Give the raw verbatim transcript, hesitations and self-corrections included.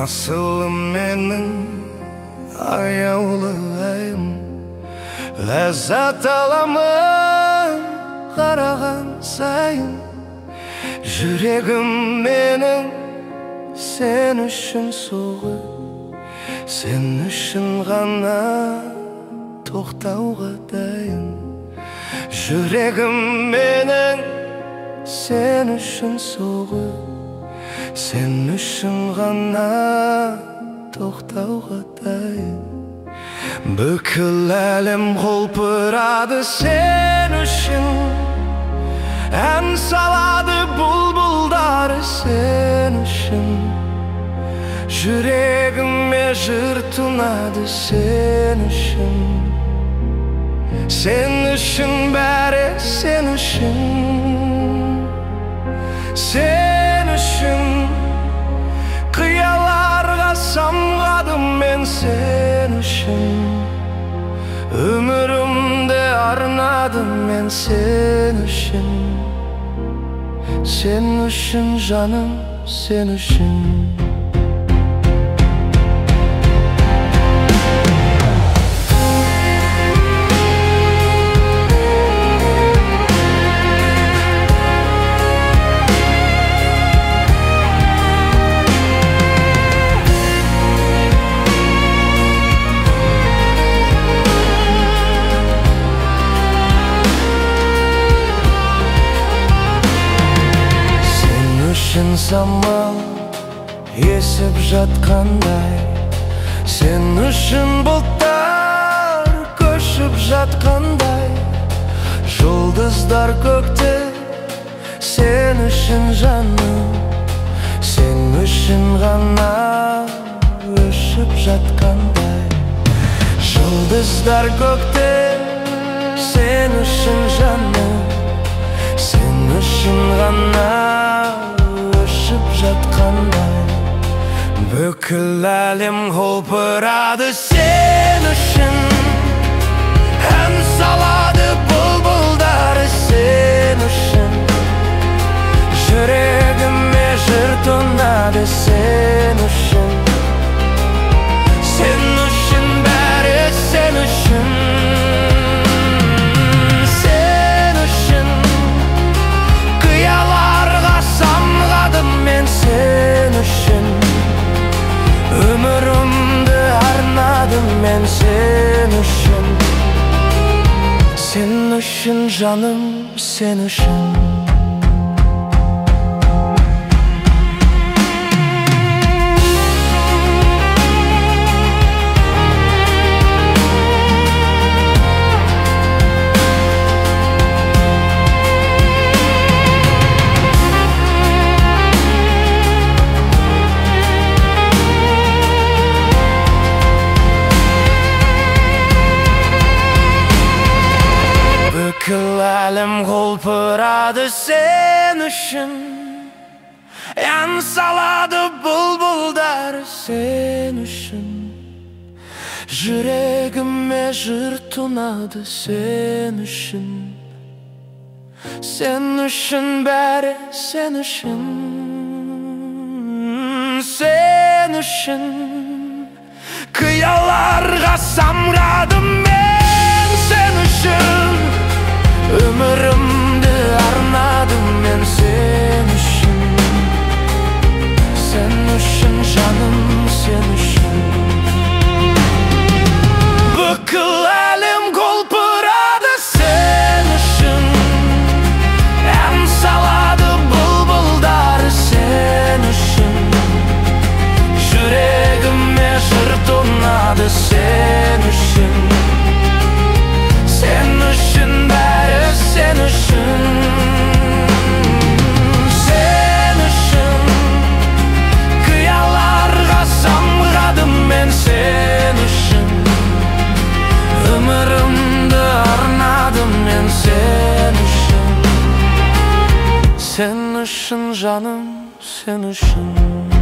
Asılım menin аяулы айым, ләззат аламын қараған сайын. Жүрегім менің сен үшін соғып, сен үшін ғана тоқтауға дайын. Жүрегім менің сен үшін соғып, сен үшін ғана тоқтауға дайын. Бүкіл әлем құлпырады сен үшін, ән салады бұлбұлдары сен үшін. Жүрегіме жыр тұнады сен үшін. Сен үшін бәрі сен үшін. Сен үшін қияларға самғадым мен сен үшін. Өмірімді арнадым мен сен үшін. Сен үшін жаным, сен үшін. Самал есіп жатқандай, сен үшін бұлттар көшіп жатқандай. Жұлдыздар көкте сен үшін жаным, сен үшін ғана өшіп жатқандай. Жұлдыздар көкте сен үшін жаным, сен үшін ғана жатқандай. Бүкіл әлем құлпырады сен үшін, ән салады бұлбұлдары сен үшін. Жүрегіме жыр тұнады сен үшін. Сен үшін бәрі сен үшін. Сен үшін қияларға самғадым мен сен үшін. Өмірімді арнадым мен сен үшін. Сен үшін жаным, сен үшін. Бүкіл әлем құлпырады сен үшін, ән салады бұлбұлдары сен үшін. Жүрегіме жыр тұнады сен үшін. Сен үшін бәрі сен үшін. Сен үшін қияларға самғадым мен сен үшін. Өмірімді арнадым мен сен үшін. Сен үшін жаным, сен үшін. Бүкіл әлем құлпырады сен үшін, ән салады бұлбұлдары сен үшін. Жүрегіме жыр тұнады сен үшін. Сен үшін бәрі сен үшін. Сен үшін қияларға самғадым мен сен үшін. Өмірімді арнадым мен сен үшін. Сен үшін жаным, сен үшін.